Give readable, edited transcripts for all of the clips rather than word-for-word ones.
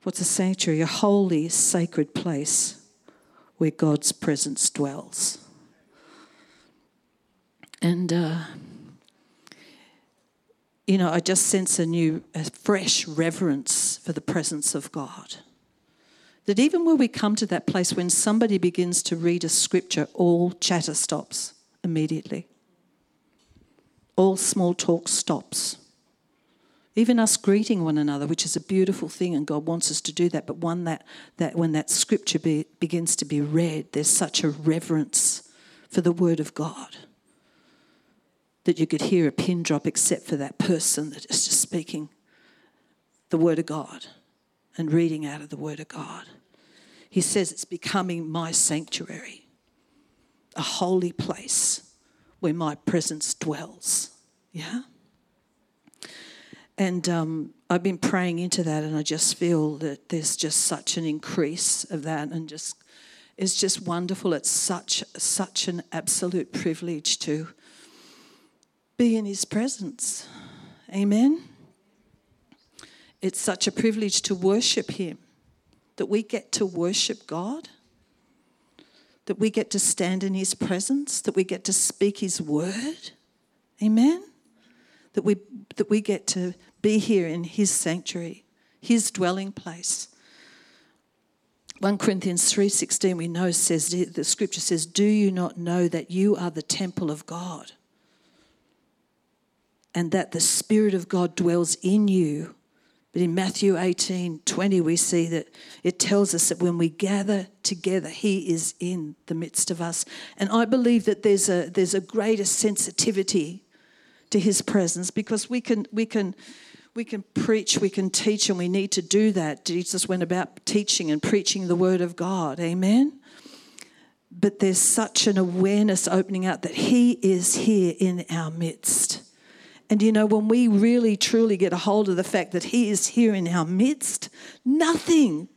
What's a sanctuary? A holy, sacred place where God's presence dwells. And, I just sense a fresh reverence for the presence of God. That even when we come to that place, when somebody begins to read a scripture, all chatter stops immediately. All small talk stops. Even us greeting one another, which is a beautiful thing, and God wants us to do that, but one that when that scripture begins to be read, there's such a reverence for the word of God that you could hear a pin drop except for that person that is just speaking the word of God and reading out of the word of God. He says it's becoming my sanctuary, a holy place where my presence dwells. Yeah? And I've been praying into that, and I just feel that there's just such an increase of that, and it's just wonderful. It's such an absolute privilege to be in his presence. Amen? It's such a privilege to worship him, that we get to worship God, that we get to stand in his presence, that we get to speak his word. Amen? That we get to be here in his sanctuary, his dwelling place. 1 Corinthians 3:16 we know says, the scripture says, do you not know that you are the temple of God and that the Spirit of God dwells in you? But in Matthew 18:20 we see that it tells us that when we gather together, he is in the midst of us. And I believe that there's a greater sensitivity to his presence, because we can preach, we can teach, and we need to do that. Jesus went about teaching and preaching the word of God. Amen? But there's such an awareness opening up that he is here in our midst. And when we really truly get a hold of the fact that he is here in our midst, nothing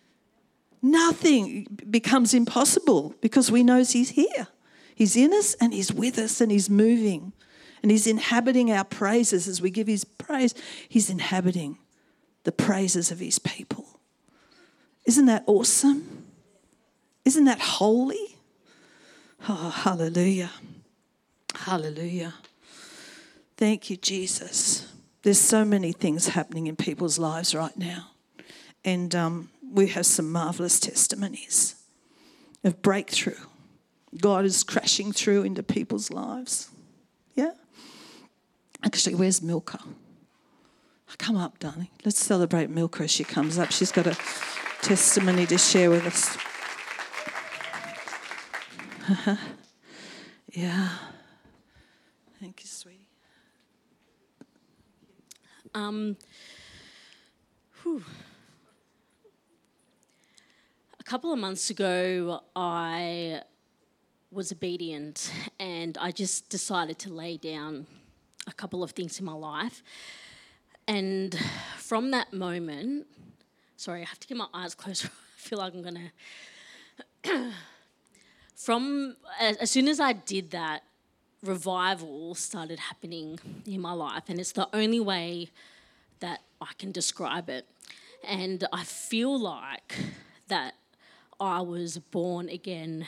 becomes impossible, because we know he's here. He's in us and he's with us and he's moving. And he's inhabiting our praises as we give his praise. He's inhabiting the praises of his people. Isn't that awesome? Isn't that holy? Oh, hallelujah. Hallelujah. Thank you, Jesus. There's so many things happening in people's lives right now. And we have some marvellous testimonies of breakthrough. God is crashing through into people's lives. Yeah? Actually, where's Milka? Come up, darling. Let's celebrate Milka as she comes up. She's got a testimony to share with us. Yeah. Thank you, sweetie. A couple of months ago, I was obedient, and I just decided to lay down a couple of things in my life. And from that moment, sorry, I have to get my eyes closed. I feel like I'm going to... As soon as I did that, revival started happening in my life, and it's the only way that I can describe it. And I feel like that I was born again.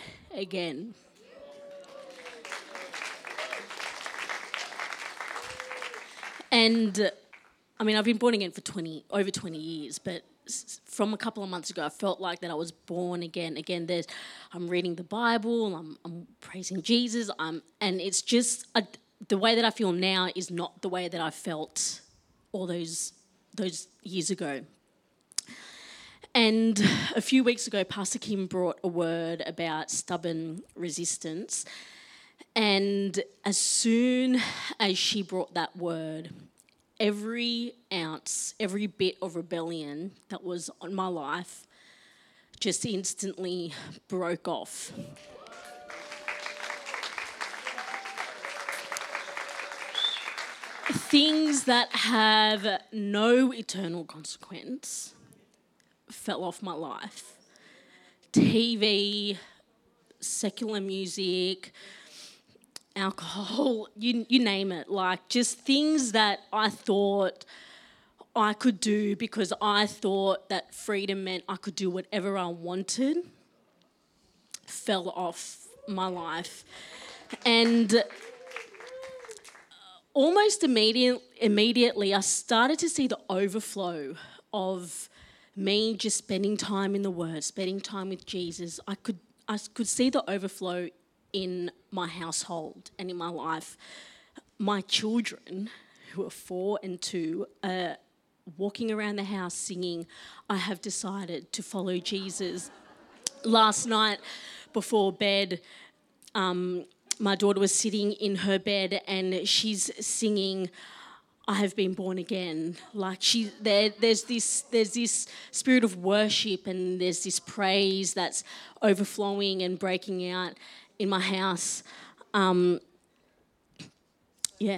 And I've been born again for over 20 years, but from a couple of months ago, I felt like that I was born again. Again, I'm reading the Bible, I'm praising Jesus, and it's just the way that I feel now is not the way that I felt all those years ago. And a few weeks ago, Pastor Kim brought a word about stubborn resistance. And as soon as she brought that word, every ounce, every bit of rebellion that was on my life just instantly broke off. Things that have no eternal consequence fell off my life. TV, secular music, alcohol, you name it, like just things that I thought I could do because I thought that freedom meant I could do whatever I wanted fell off my life. And almost immediately I started to see the overflow of me just spending time in the Word, spending time with Jesus. I could see the overflow in my household and in my life. My children, who are 4 and 2, are walking around the house singing, "I have decided to follow Jesus." Last night before bed, my daughter was sitting in her bed and she's singing, "I have been born again." Like there's this spirit of worship and there's this praise that's overflowing and breaking out in my house. Yeah.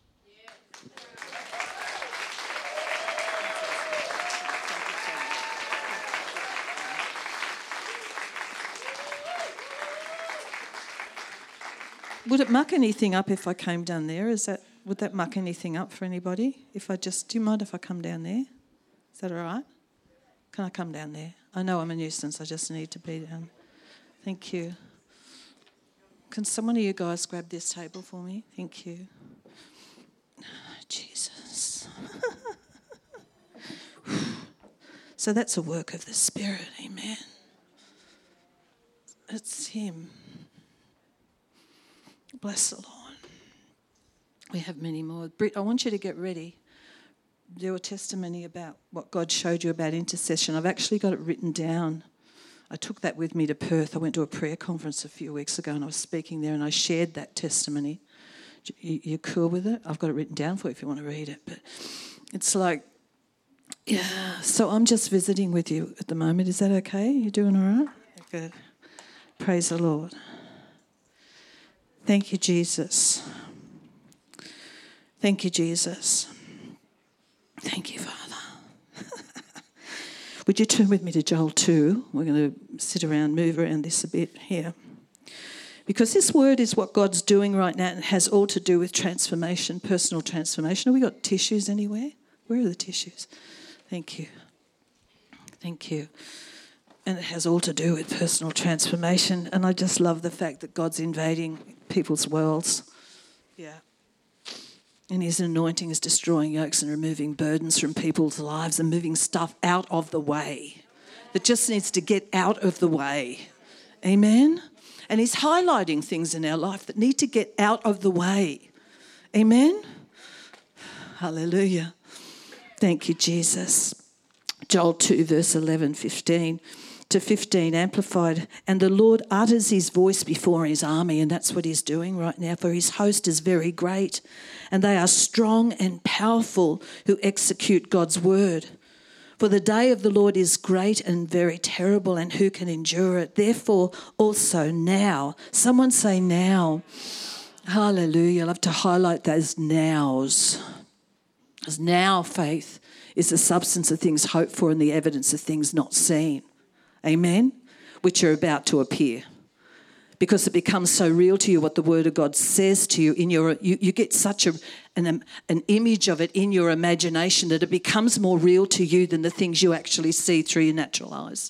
Would it muck anything up if I came down there? Would that muck anything up for anybody? Do you mind if I come down there? Is that all right? Can I come down there? I know I'm a nuisance. I just need to be down. Thank you. Can someone of you guys grab this table for me? Thank you. Jesus. So that's a work of the Spirit. Amen. It's Him. Bless the Lord. We have many more. Britt, I want you to get ready. Do a testimony about what God showed you about intercession. I've actually got it written down. I took that with me to Perth. I went to a prayer conference a few weeks ago and I was speaking there and I shared that testimony. You cool with it? I've got it written down for you if you want to read it. But it's like, yeah. So I'm just visiting with you at the moment. Is that okay? You doing all right? Good. Praise the Lord. Thank you, Jesus. Thank you, Jesus. Thank you, Father. Would you turn with me to Joel 2? We're going to move around this a bit here. Because this word is what God's doing right now and has all to do with transformation, personal transformation. Have we got tissues anywhere? Where are the tissues? Thank you. Thank you. And it has all to do with personal transformation. And I just love the fact that God's invading people's worlds. Yeah. And His anointing is destroying yokes and removing burdens from people's lives and moving stuff out of the way that just needs to get out of the way. Amen? And He's highlighting things in our life that need to get out of the way. Amen? Hallelujah. Thank you, Jesus. Joel 2, verse 11-15. To 15, amplified, and the Lord utters His voice before His army, and that's what He's doing right now, for His host is very great, and they are strong and powerful who execute God's word. For the day of the Lord is great and very terrible, and who can endure it? Therefore also now, someone say now. Hallelujah. I love to highlight those nows. Because now faith is the substance of things hoped for and the evidence of things not seen. Amen? Which are about to appear. Because it becomes so real to you what the Word of God says to you. You get such an image of it in your imagination that it becomes more real to you than the things you actually see through your natural eyes.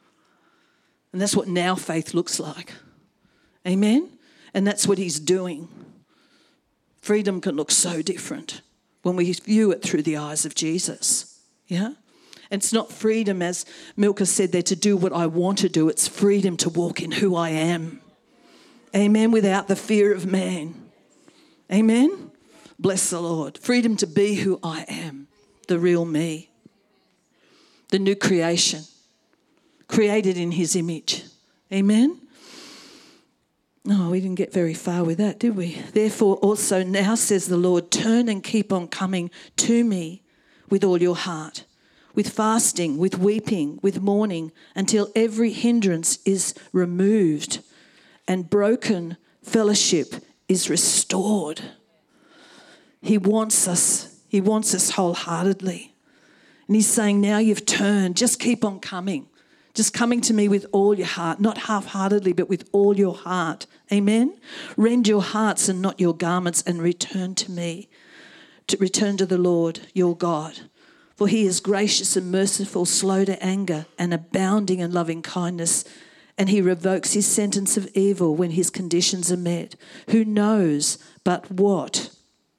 And that's what now faith looks like. Amen? And that's what He's doing. Freedom can look so different when we view it through the eyes of Jesus. Yeah? And it's not freedom, as Milka said there, to do what I want to do. It's freedom to walk in who I am. Amen. Without the fear of man. Amen. Bless the Lord. Freedom to be who I am. The real me. The new creation. Created in His image. Amen. No, we didn't get very far with that, did we? Therefore also now, says the Lord, turn and keep on coming to me with all your heart. With fasting, with weeping, with mourning, until every hindrance is removed and broken fellowship is restored. He wants us wholeheartedly. And He's saying, now you've turned, just keep on coming. Just coming to me with all your heart, not half-heartedly, but with all your heart. Amen? Rend your hearts and not your garments and return to me. To return to the Lord, your God. For he is gracious and merciful, slow to anger, and abounding in loving kindness. And he revokes his sentence of evil when his conditions are met. Who knows but what?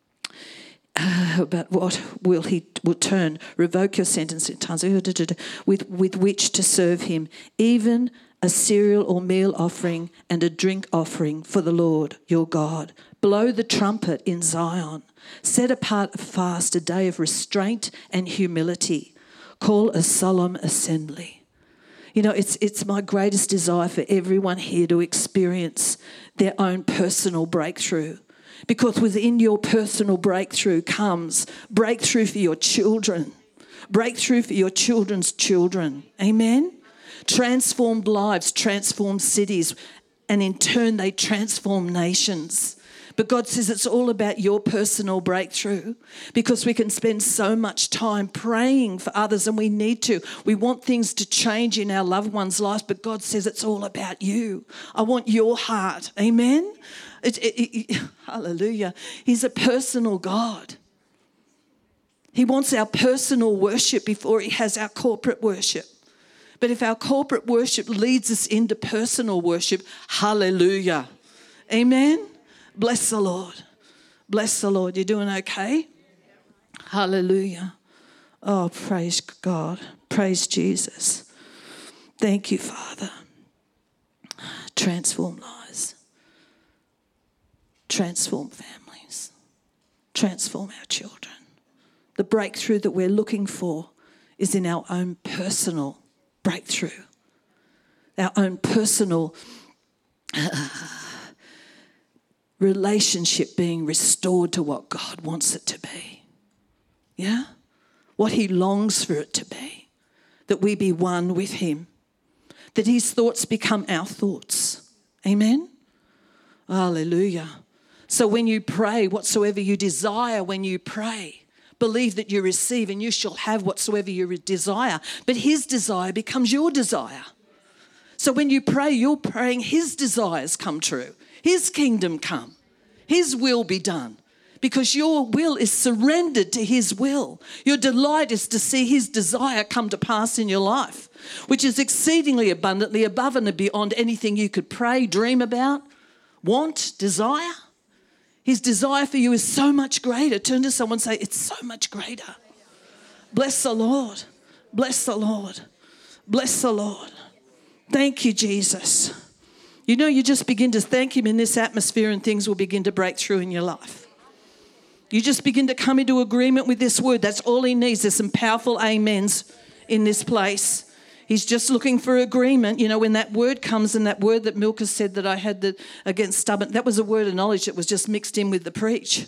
But what will revoke your sentence in times with which to serve him, even a cereal or meal offering and a drink offering for the Lord your God. Blow the trumpet in Zion. Set apart a fast, a day of restraint and humility. Call a solemn assembly. You know, it's my greatest desire for everyone here to experience their own personal breakthrough. Because within your personal breakthrough comes breakthrough for your children, breakthrough for your children's children. Amen? Transformed lives, transformed cities, and in turn they transform nations. But God says it's all about your personal breakthrough, because we can spend so much time praying for others, and we need to. We want things to change in our loved ones' lives, but God says it's all about you. I want your heart. Amen? Hallelujah. He's a personal God. He wants our personal worship before he has our corporate worship. But if our corporate worship leads us into personal worship, hallelujah. Amen? Bless the Lord. Bless the Lord. You doing okay? Hallelujah. Oh, praise God. Praise Jesus. Thank you, Father. Transform lives. Transform families. Transform our children. The breakthrough that we're looking for is in our own personal breakthrough. Our own personal relationship being restored to what God wants it to be. Yeah? What he longs for it to be. That we be one with him. That his thoughts become our thoughts. Amen? Hallelujah. So when you pray, whatsoever you desire when you pray, believe that you receive and you shall have whatsoever you desire. But his desire becomes your desire. So when you pray, you're praying his desires come true. His kingdom come. His will be done. Because your will is surrendered to his will. Your delight is to see his desire come to pass in your life, which is exceedingly abundantly above and beyond anything you could pray, dream about, want, desire. His desire for you is so much greater. Turn to someone and say, it's so much greater. Bless the Lord. Bless the Lord. Bless the Lord. Thank you, Jesus. You know, you just begin to thank him in this atmosphere and things will begin to break through in your life. You just begin to come into agreement with this word. That's all he needs. There's some powerful amens in this place. He's just looking for agreement. You know, when that word comes, and that word that Milka said that I had against stubborn, that was a word of knowledge that was just mixed in with the preach.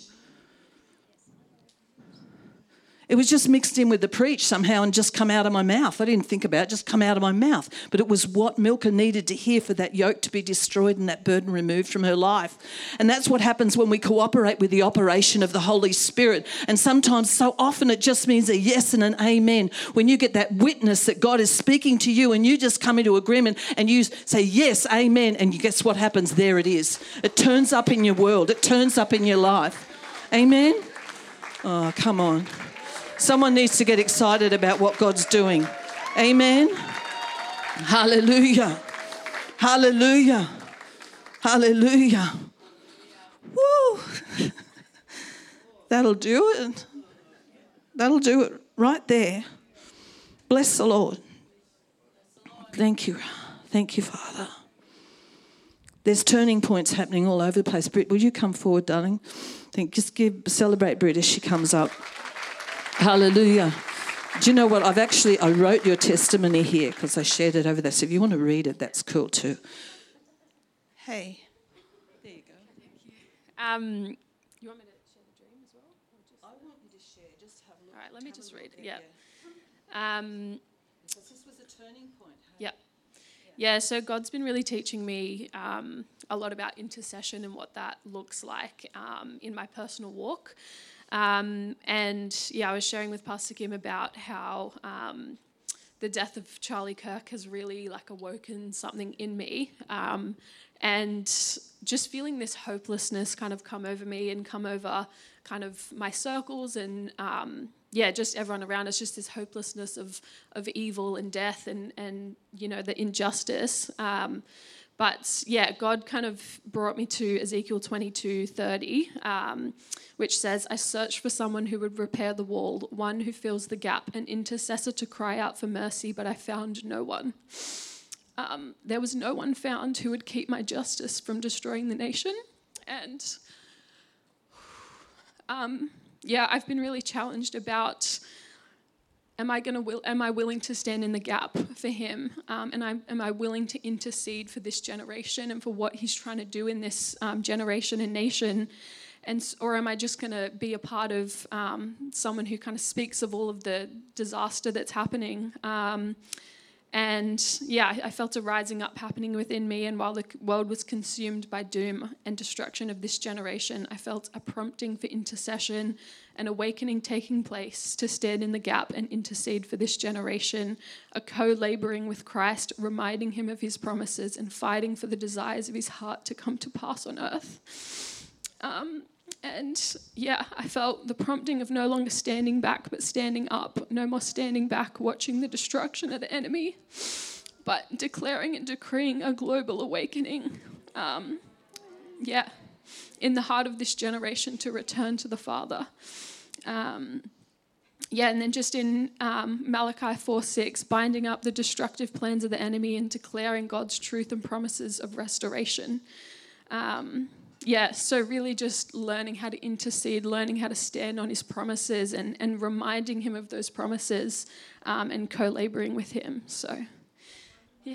It was just mixed in with the preach somehow and just come out of my mouth. I didn't think about it, just come out of my mouth. But it was what Milka needed to hear for that yoke to be destroyed and that burden removed from her life. And that's what happens when we cooperate with the operation of the Holy Spirit. And sometimes, so often, it just means a yes and an amen. When you get that witness that God is speaking to you and you just come into agreement and you say yes, amen, and guess what happens? There it is. It turns up in your world. It turns up in your life. Amen? Oh, come on. Someone needs to get excited about what God's doing. Amen. Hallelujah. Hallelujah. Hallelujah. Woo. That'll do it. That'll do it right there. Bless the Lord. Thank you. Thank you, Father. There's turning points happening all over the place. Britt, will you come forward, darling? Celebrate Britt as she comes up. Hallelujah. Do you know what? I wrote your testimony here because I shared it over there. So if you want to read it, that's cool too. Hey. There you go. Thank you. You want me to share the dream as well? I want you to share. Just have a look. All right, let me just read it. Yeah. Because this was a turning point. Hey? Yeah. Yeah, so God's been really teaching me a lot about intercession and what that looks like in my personal walk. I was sharing with Pastor Kim about how the death of Charlie Kirk has really awoken something in me, and just feeling this hopelessness kind of come over me and come over kind of my circles and just everyone around us, just this hopelessness of evil and death and the injustice. But God kind of brought me to Ezekiel 22:30, which says, I searched for someone who would repair the wall, one who fills the gap, an intercessor to cry out for mercy, but I found no one. There was no one found who would keep my justice from destroying the nation. And I've been really challenged about, am I willing to stand in the gap for him? And am I willing to intercede for this generation and for what he's trying to do in this generation and nation? Or am I just going to be a part of someone who kind of speaks of all of the disaster that's happening? I felt a rising up happening within me, and while the world was consumed by doom and destruction of this generation, I felt a prompting for intercession and awakening taking place to stand in the gap and intercede for this generation, a co-laboring with Christ, reminding him of his promises and fighting for the desires of his heart to come to pass on earth. I felt the prompting of no longer standing back, but standing up. No more standing back, watching the destruction of the enemy, but declaring and decreeing a global awakening. In the heart of this generation to return to the Father. And then just in Malachi 4:6, binding up the destructive plans of the enemy and declaring God's truth and promises of restoration. So really just learning how to intercede, learning how to stand on his promises and reminding him of those promises and co-laboring with him. So, yeah.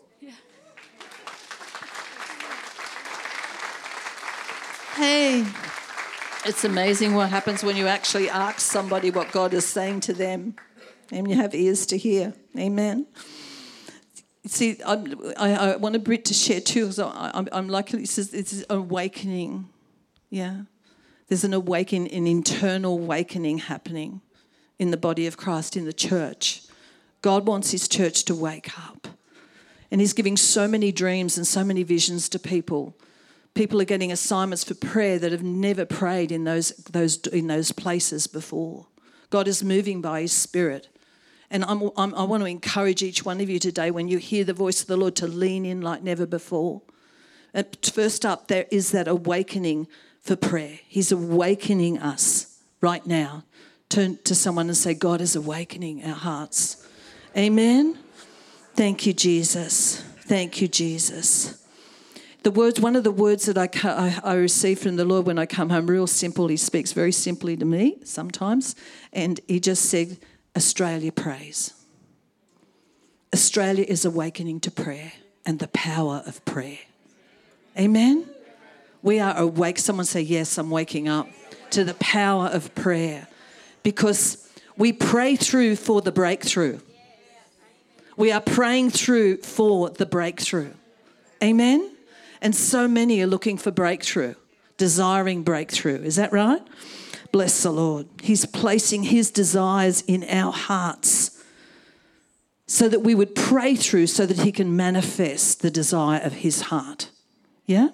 Hey, it's amazing what happens when you actually ask somebody what God is saying to them and you have ears to hear. Amen. See, I want a Brit to share too, because I'm like, this is awakening. Yeah. There's an awakening, an internal awakening happening in the body of Christ, in the church. God wants his church to wake up. And he's giving so many dreams and so many visions to people. People are getting assignments for prayer that have never prayed in those places before. God is moving by his Spirit. And I want to encourage each one of you today, when you hear the voice of the Lord, to lean in like never before. And first up, there is that awakening for prayer. He's awakening us right now. Turn to someone and say, God is awakening our hearts. Amen. Thank you, Jesus. Thank you, Jesus. One of the words that I receive from the Lord when I come home, real simple. He speaks very simply to me sometimes. And he just said, Australia prays. Australia is awakening to prayer and the power of prayer. Amen? We are awake. Someone say, yes, I'm waking up to the power of prayer, because we pray through for the breakthrough. We are praying through for the breakthrough. Amen? And so many are looking for breakthrough, desiring breakthrough. Is that right? Bless the Lord. He's placing his desires in our hearts so that we would pray through, so that he can manifest the desire of his heart. Yeah?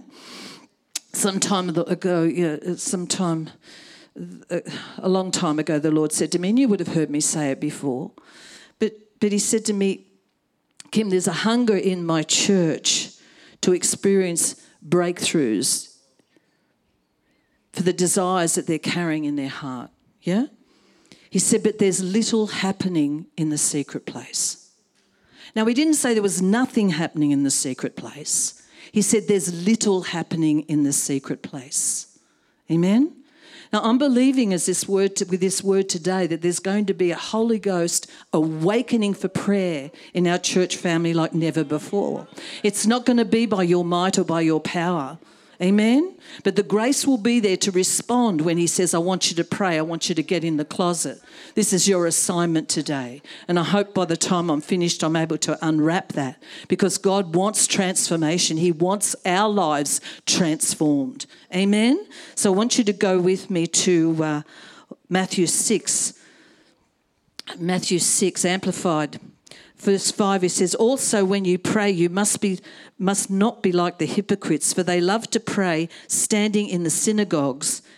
A long time ago, the Lord said to me, and you would have heard me say it before, but he said to me, Kim, there's a hunger in my church to experience breakthroughs for the desires that they're carrying in their heart. Yeah? He said, but there's little happening in the secret place. Now, he didn't say there was nothing happening in the secret place. He said there's little happening in the secret place. Amen? Now, I'm believing with this word today that there's going to be a Holy Ghost awakening for prayer in our church family like never before. It's not going to be by your might or by your power. Amen? But the grace will be there to respond when he says, I want you to pray, I want you to get in the closet. This is your assignment today. And I hope by the time I'm finished, I'm able to unwrap that, because God wants transformation. He wants our lives transformed. Amen? So I want you to go with me to Matthew 6. Matthew 6, Amplified. Verse 5, it says, also when you pray, you must not be like the hypocrites, for they love to pray standing in the synagogues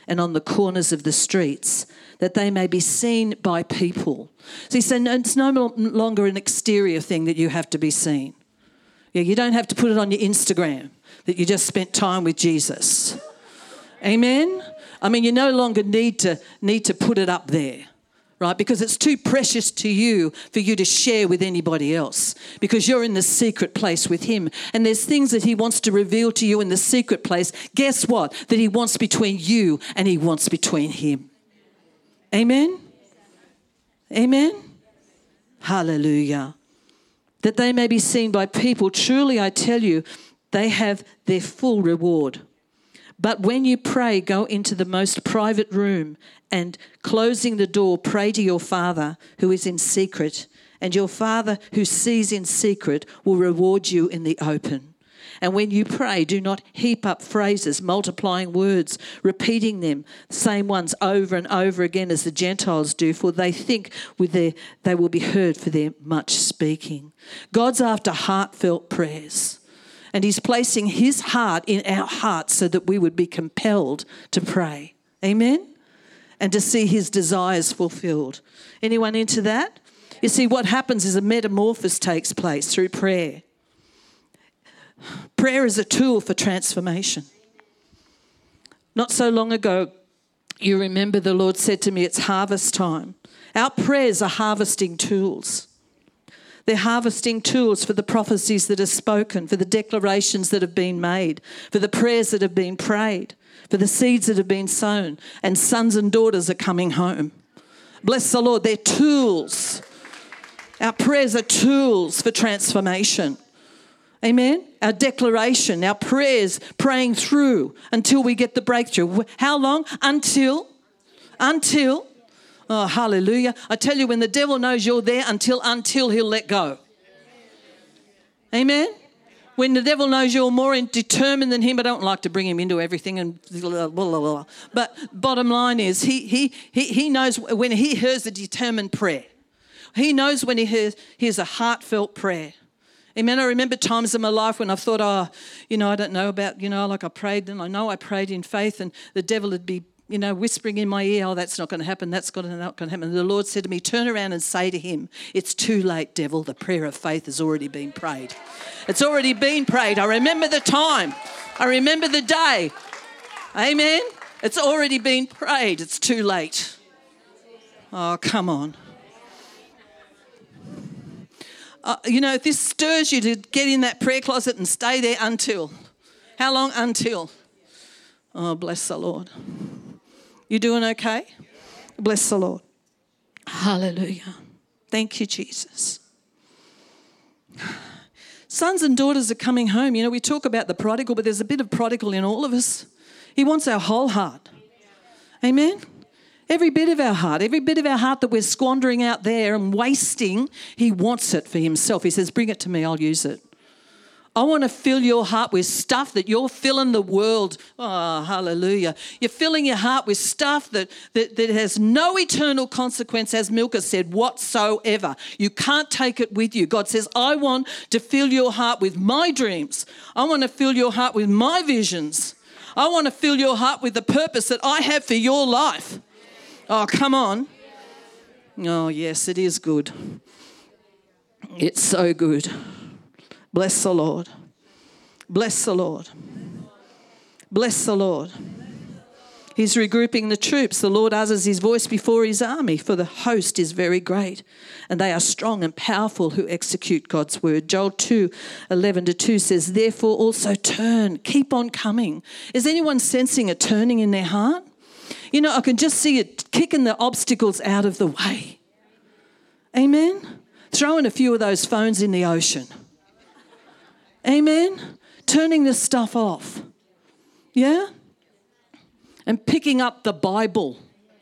and on the corners of the streets, that they may be seen by people. See, so it's no longer an exterior thing that you have to be seen. Yeah, you don't have to put it on your Instagram that you just spent time with Jesus. Amen? I mean, you no longer need to put it up there, right? Because it's too precious to you for you to share with anybody else, because you're in the secret place with him. And there's things that he wants to reveal to you in the secret place. Guess what? That he wants between you and he wants between him. Amen? Amen? Hallelujah. That they may be seen by people. Truly, I tell you, they have their full reward. But when you pray, go into the most private room and, closing the door, pray to your Father who is in secret. And your Father who sees in secret will reward you in the open. And when you pray, do not heap up phrases, multiplying words, repeating them, the same ones over and over again as the Gentiles do, for they think they will be heard for their much speaking. God's after heartfelt prayers. And he's placing his heart in our hearts so that we would be compelled to pray. Amen? And to see his desires fulfilled. Anyone into that? You see, what happens is a metamorphosis takes place through prayer. Prayer is a tool for transformation. Not so long ago, you remember the Lord said to me, it's harvest time. Our prayers are harvesting tools. They're harvesting tools for the prophecies that are spoken, for the declarations that have been made, for the prayers that have been prayed, for the seeds that have been sown, and sons and daughters are coming home. Bless the Lord, they're tools. Our prayers are tools for transformation. Amen? Our declaration, our prayers, praying through until we get the breakthrough. How long? Until. Oh, hallelujah. I tell you, when the devil knows you're there, until he'll let go. Amen? When the devil knows you're more determined than him, I don't like to bring him into everything and blah, blah, blah. But bottom line is he knows when he hears a determined prayer. He knows when he hears a heartfelt prayer. Amen. I remember times in my life when I thought, I don't know about, like I prayed, and I know I prayed in faith, and the devil would be, whispering in my ear, that's not going to happen, that's not going to happen. And the Lord said to me, turn around and say to him, it's too late, devil. The prayer of faith has already been prayed. It's already been prayed. I remember the time. I remember the day. Amen. It's already been prayed. It's too late. Oh, come on. If this stirs you to get in that prayer closet and stay there until. How long? Until. Oh, bless the Lord. You doing okay? Bless the Lord. Hallelujah. Thank you, Jesus. Sons and daughters are coming home. We talk about the prodigal, but there's a bit of prodigal in all of us. He wants our whole heart. Amen? Every bit of our heart that we're squandering out there and wasting, he wants it for himself. He says, bring it to me, I'll use it. I want to fill your heart with stuff that you're filling the world. Oh, hallelujah. You're filling your heart with stuff that has no eternal consequence, as Milka said, whatsoever. You can't take it with you. God says, I want to fill your heart with my dreams. I want to fill your heart with my visions. I want to fill your heart with the purpose that I have for your life. Oh, come on. Oh, yes, it is good. It's so good. Bless the Lord. Bless the Lord. Bless the Lord. He's regrouping the troops. The Lord utters his voice before his army, for the host is very great, and they are strong and powerful who execute God's word. Joel 2:11-2 says, therefore also turn, keep on coming. Is anyone sensing a turning in their heart? I can just see it kicking the obstacles out of the way. Amen? Throwing a few of those phones in the ocean. Amen? Turning this stuff off. Yeah? And picking up the Bible.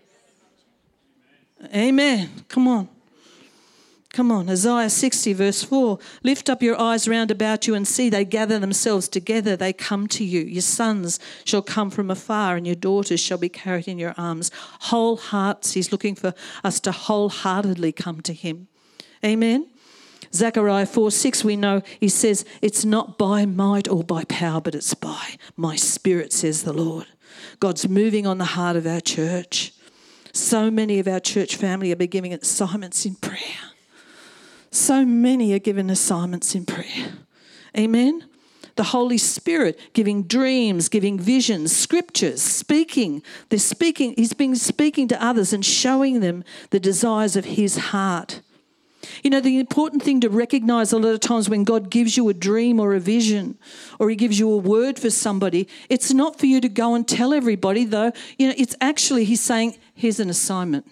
Amen. Come on. Come on. Isaiah 60 verse 4. Lift up your eyes round about you and see they gather themselves together. They come to you. Your sons shall come from afar and your daughters shall be carried in your arms. Whole hearts. He's looking for us to wholeheartedly come to him. Amen. Zechariah 4:6, we know he says, it's not by might or by power, but it's by my spirit, says the Lord. God's moving on the heart of our church. So many of our church family are beginning assignments in prayer. So many are given assignments in prayer. Amen? The Holy Spirit giving dreams, giving visions, scriptures, speaking. They're speaking. He's been speaking to others and showing them the desires of his heart. You know, the important thing to recognise a lot of times when God gives you a dream or a vision or he gives you a word for somebody, it's not for you to go and tell everybody, though. You know, it's actually he's saying, here's an assignment.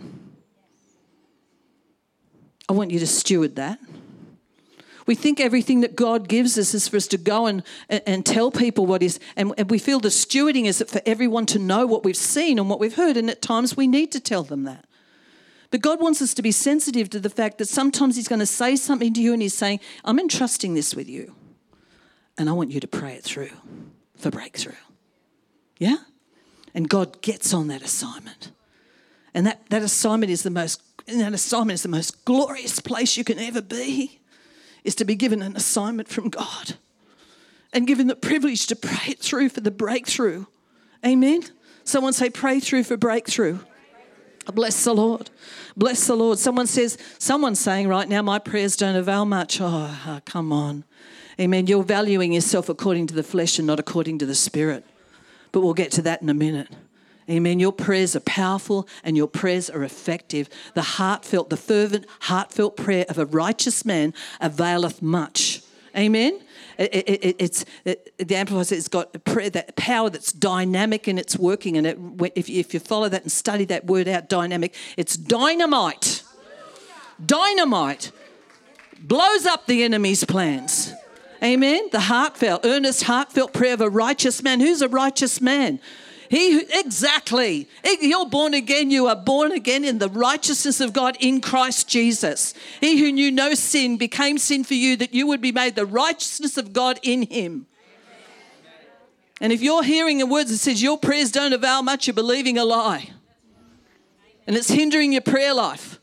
I want you to steward that. We think everything that God gives us is for us to go and tell people what is, and we feel the stewarding is for everyone to know what we've seen and what we've heard, and at times we need to tell them that. But God wants us to be sensitive to the fact that sometimes he's going to say something to you and he's saying, I'm entrusting this with you, and I want you to pray it through for breakthrough. Yeah? And God gets on that assignment. And that assignment is the most glorious place you can ever be, is to be given an assignment from God and given the privilege to pray it through for the breakthrough. Amen? Someone say, pray through for breakthrough. Bless the Lord. Bless the Lord. Someone's saying right now, my prayers don't avail much. Oh, come on. Amen. You're valuing yourself according to the flesh and not according to the Spirit. But we'll get to that in a minute. Amen. Your prayers are powerful and your prayers are effective. The fervent, heartfelt prayer of a righteous man availeth much. Amen. The Amplified says it's got that power that's dynamic and it's working. And if you follow that and study that word out, dynamic, it's dynamite. Dynamite blows up the enemy's plans. Amen. The earnest, heartfelt prayer of a righteous man. Who's a righteous man? Exactly. You're born again. You are born again in the righteousness of God in Christ Jesus. He who knew no sin became sin for you, that you would be made the righteousness of God in him. And if you're hearing a word that says your prayers don't avail much, you're believing a lie. And it's hindering your prayer life.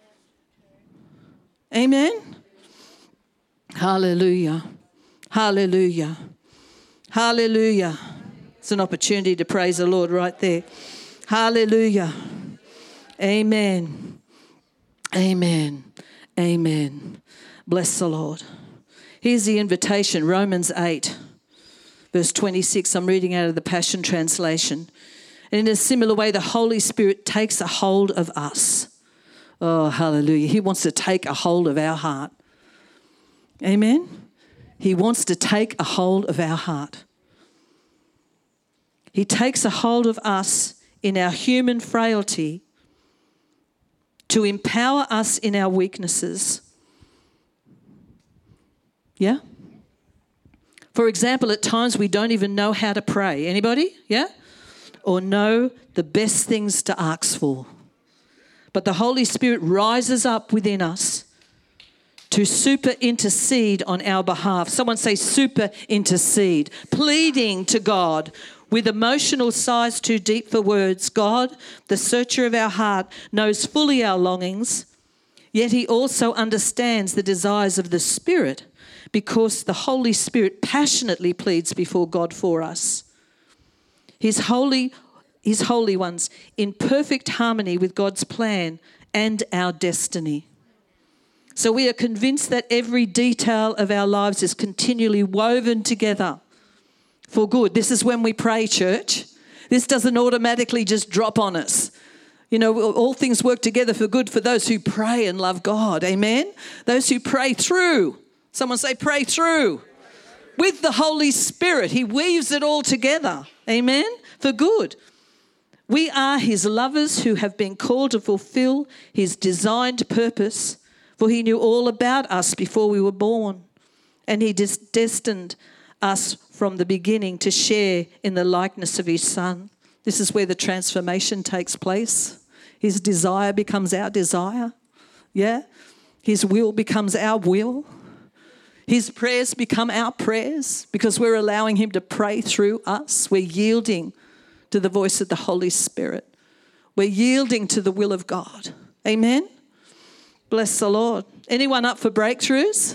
Amen. Hallelujah. Hallelujah. Hallelujah. It's an opportunity to praise the Lord right there. Hallelujah. Amen. Amen. Amen. Bless the Lord. Here's the invitation, Romans 8, verse 26. I'm reading out of the Passion Translation. And in a similar way, the Holy Spirit takes a hold of us. Oh, hallelujah. He wants to take a hold of our heart. Amen. He wants to take a hold of our heart. He takes a hold of us in our human frailty to empower us in our weaknesses. Yeah? For example, at times we don't even know how to pray. Anybody? Yeah? Or know the best things to ask for. But the Holy Spirit rises up within us to super intercede on our behalf. Someone say super intercede. Pleading to God with emotional sighs too deep for words. God, the searcher of our heart, knows fully our longings, yet he also understands the desires of the Spirit, because the Holy Spirit passionately pleads before God for us. His holy ones in perfect harmony with God's plan and our destiny. So we are convinced that every detail of our lives is continually woven together for good. This is when we pray, church. This doesn't automatically just drop on us. You know, all things work together for good for those who pray and love God. Amen? Those who pray through. Someone say pray through. With the Holy Spirit. He weaves it all together. Amen? For good. We are his lovers who have been called to fulfill his designed purpose, for he knew all about us before we were born, and he destined us from the beginning to share in the likeness of his Son. This is where the transformation takes place. His desire becomes our desire. Yeah? His will becomes our will. His prayers become our prayers because we're allowing him to pray through us. We're yielding to the voice of the Holy Spirit. We're yielding to the will of God. Amen? Bless the Lord. Anyone up for breakthroughs?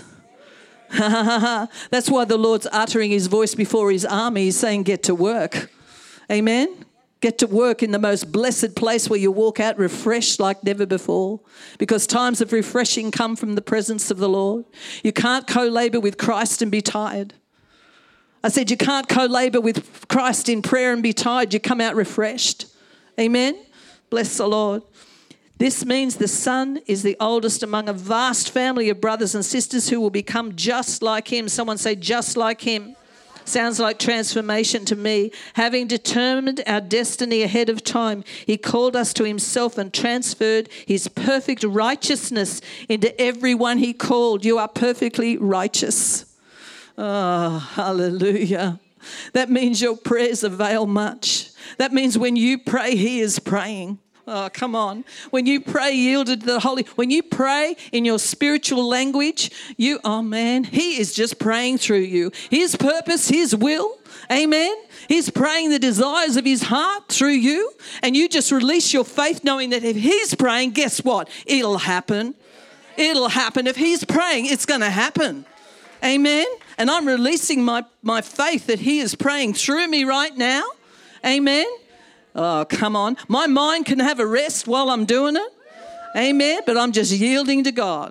That's why the Lord's uttering his voice before his army. He's saying, get to work. Amen? Get to work in the most blessed place where you walk out refreshed like never before, because times of refreshing come from the presence of the Lord. You can't co-labour with Christ and be tired. I said you can't co-labour with Christ in prayer and be tired. You come out refreshed. Amen? Bless the Lord. This means the son is the oldest among a vast family of brothers and sisters who will become just like him. Someone say, just like him. Sounds like transformation to me. Having determined our destiny ahead of time, he called us to himself and transferred his perfect righteousness into everyone he called. You are perfectly righteous. Oh, hallelujah. That means your prayers avail much. That means when you pray, he is praying. Oh, come on. When you pray yielded to the Holy, when you pray in your spiritual language, he is just praying through you. His purpose, his will, amen. He's praying the desires of his heart through you, and you just release your faith knowing that if he's praying, guess what? It'll happen. It'll happen. If he's praying, it's going to happen. Amen. And I'm releasing my faith that he is praying through me right now. Amen. Oh, come on. My mind can have a rest while I'm doing it. Amen. But I'm just yielding to God.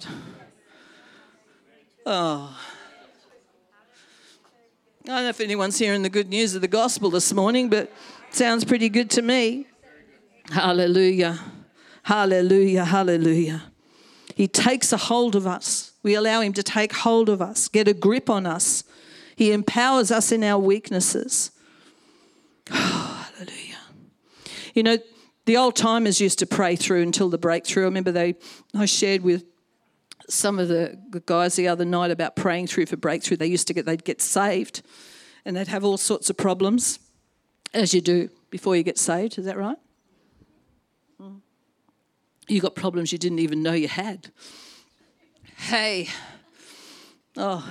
Oh. I don't know if anyone's hearing the good news of the gospel this morning, but it sounds pretty good to me. Hallelujah. Hallelujah. Hallelujah. He takes a hold of us. We allow him to take hold of us, get a grip on us. He empowers us in our weaknesses. Oh, hallelujah. You know, the old timers used to pray through until the breakthrough. I remember I shared with some of the guys the other night about praying through for breakthrough. They'd get saved and they'd have all sorts of problems, as you do before you get saved. Is that right? You got problems you didn't even know you had. Hey. Oh.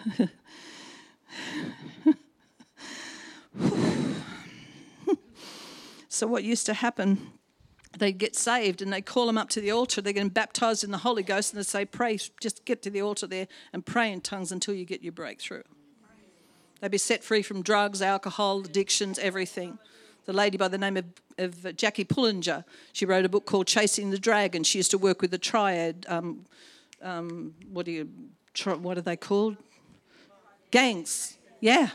So what used to happen, they'd get saved and they'd call them up to the altar. They're getting baptised in the Holy Ghost and they'd say, pray, just get to the altar there and pray in tongues until you get your breakthrough. They'd be set free from drugs, alcohol, addictions, everything. The lady by the name of Jackie Pullinger, she wrote a book called Chasing the Dragon. She used to work with the triad, what are they called? Gangs. Yeah.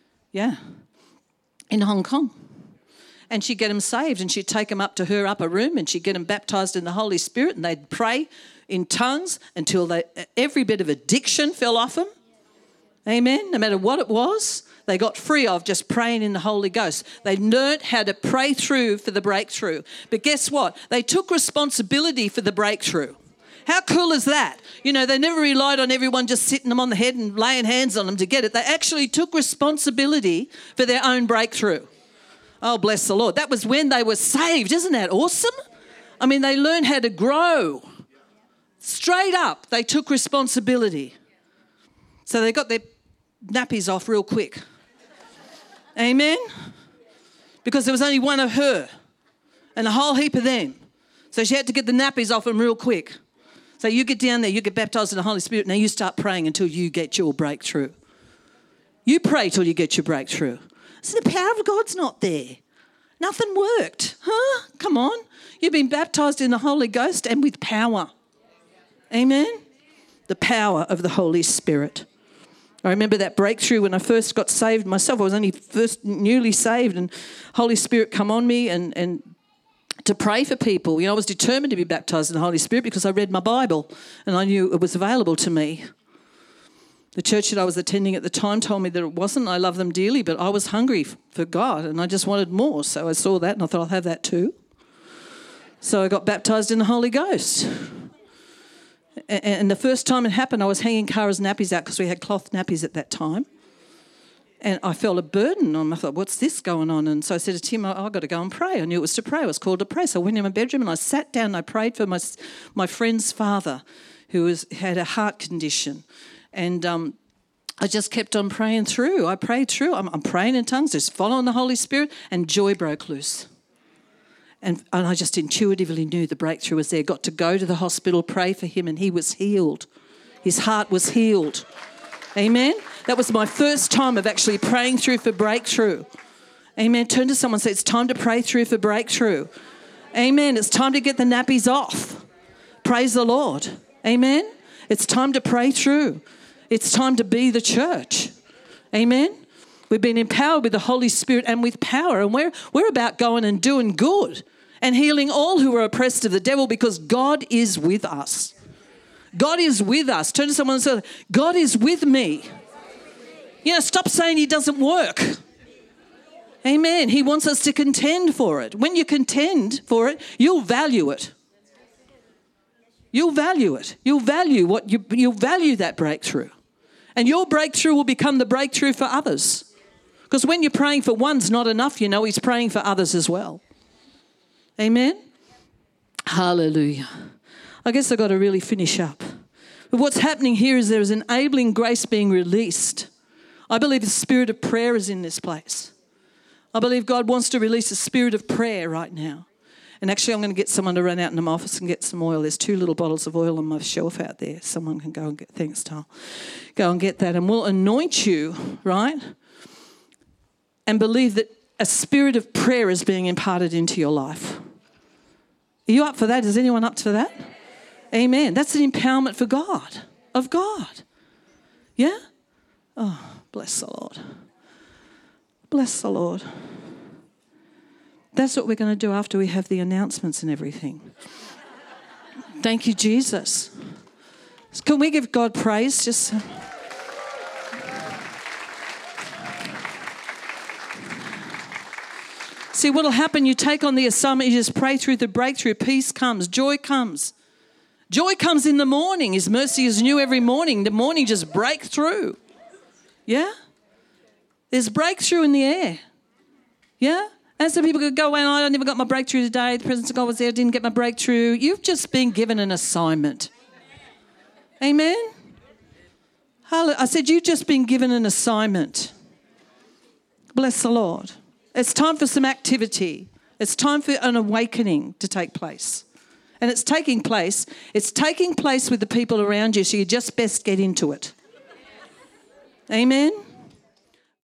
In Hong Kong. And she'd get them saved and she'd take them up to her upper room and she'd get them baptised in the Holy Spirit and they'd pray in tongues until every bit of addiction fell off them. Amen. No matter what it was, they got free of just praying in the Holy Ghost. They learnt how to pray through for the breakthrough. But guess what? They took responsibility for the breakthrough. How cool is that? You know, they never relied on everyone just sitting them on the head and laying hands on them to get it. They actually took responsibility for their own breakthrough. Oh, bless the Lord. That was when they were saved. Isn't that awesome? I mean, they learned how to grow. Straight up, they took responsibility. So they got their nappies off real quick. Amen? Because there was only one of her and a whole heap of them. So she had to get the nappies off them real quick. So you get down there, you get baptised in the Holy Spirit, now you start praying until you get your breakthrough. You pray till you get your breakthrough. So the power of God's not there. Nothing worked. Huh? Come on. You've been baptised in the Holy Ghost and with power. Amen? The power of the Holy Spirit. I remember that breakthrough when I first got saved myself. I was only first newly saved and Holy Spirit come on me and to pray for people. You know, I was determined to be baptised in the Holy Spirit because I read my Bible and I knew it was available to me. The church that I was attending at the time told me that it wasn't. I love them dearly, but I was hungry for God and I just wanted more. So I saw that and I thought I'll have that too. So I got baptised in the Holy Ghost. And the first time it happened, I was hanging Kara's nappies out because we had cloth nappies at that time. And I felt a burden on. I thought, what's this going on? And so I said to Tim, I've got to go and pray. I knew it was to pray. I was called to pray. So I went in my bedroom and I sat down and I prayed for my friend's father who had a heart condition. And I just kept on praying through. I prayed through. I'm praying in tongues, just following the Holy Spirit, and joy broke loose. And I just intuitively knew the breakthrough was there. Got to go to the hospital, pray for him, and he was healed. His heart was healed. Amen? That was my first time of actually praying through for breakthrough. Amen. Turn to someone and say, it's time to pray through for breakthrough. Amen. It's time to get the nappies off. Praise the Lord. Amen. It's time to pray through. It's time to be the church. Amen. We've been empowered with the Holy Spirit and with power, and we're about going and doing good and healing all who are oppressed of the devil, because God is with us. God is with us. Turn to someone and say, God is with me. You know, stop saying he doesn't work. Amen. He wants us to contend for it. When you contend for it, you'll value it. You'll value it. You'll value you'll value that breakthrough. And your breakthrough will become the breakthrough for others. Because when you're praying for one's not enough, you know, he's praying for others as well. Amen? Hallelujah. I guess I've got to really finish up. But what's happening here is there is enabling grace being released. I believe the spirit of prayer is in this place. I believe God wants to release a spirit of prayer right now. And actually, I'm going to get someone to run out into my office and get some oil. There's 2 little bottles of oil on my shelf out there. Someone can go and get, thanks, Tal. Go and get that. And we'll anoint you, right? And believe that a spirit of prayer is being imparted into your life. Are you up for that? Is anyone up for that? Amen. That's an empowerment for God, of God. Yeah? Oh, bless the Lord. Bless the Lord. That's what we're going to do after we have the announcements and everything. Thank you, Jesus. Can we give God praise? Just... See, what will happen, you take on the assignment, you just pray through the breakthrough, peace comes, joy comes. Joy comes in the morning. His mercy is new every morning. The morning just break through. Yeah? There's breakthrough in the air. Yeah? And some people could go, well, I never got my breakthrough today. The presence of God was there, didn't get my breakthrough. You've just been given an assignment. Amen? I said, you've just been given an assignment. Bless the Lord. It's time for some activity. It's time for an awakening to take place. And it's taking place. It's taking place with the people around you, so you just best get into it. Amen?